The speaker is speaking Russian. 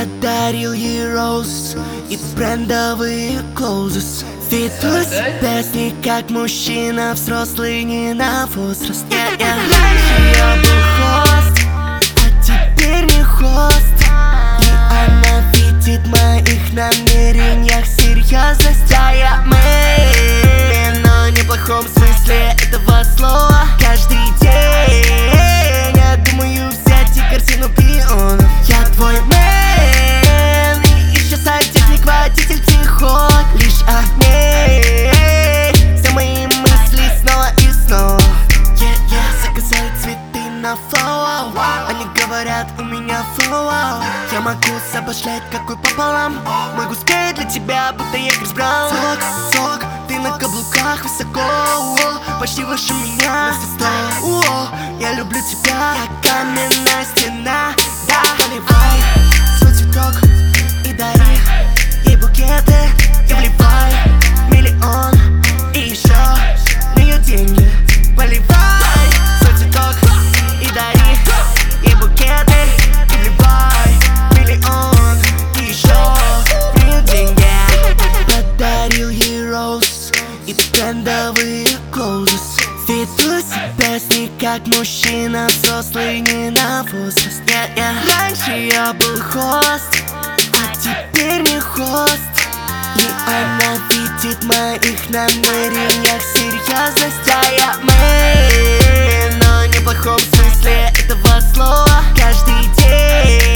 Подарил ей роуз и брендовые клоузес. Веду себя с ней как мужчина взрослый, не на возраст. Раньше я был хост, а теперь не хост. И она видит в моих намерениях серьезность. А я мэн, но не в плохом смысле этого слова. Каждый день я думаю взять и картину пионов. Я твой мэн, и еще сантехник, водитель, психолог. Лишь огней все мои мысли снова и снова. Заказали цветы на флоу, они говорят, у меня флоу. Я могу обошлять какой пополам. Могу спеть для тебя, будто я Крис Браун. Сок, ты на каблуках высоко, почти выше меня на все 100. Я люблю тебя, как каменная стена. Да, наливай свой цветок и дари ей букеты. И вливай миллион и еще на ее деньги. Поливай свой цветок и дари ей букеты. И вливай миллион и еще на ее деньги. Подарил ей роуз и брендовые клоузес. Веду себя с ней как мужчина взрослый, не на возраст. Раньше я был хост, а теперь не хост. И она видит в моих намерениях серьезность. А я мэн, но не в плохом смысле этого слова. Каждый день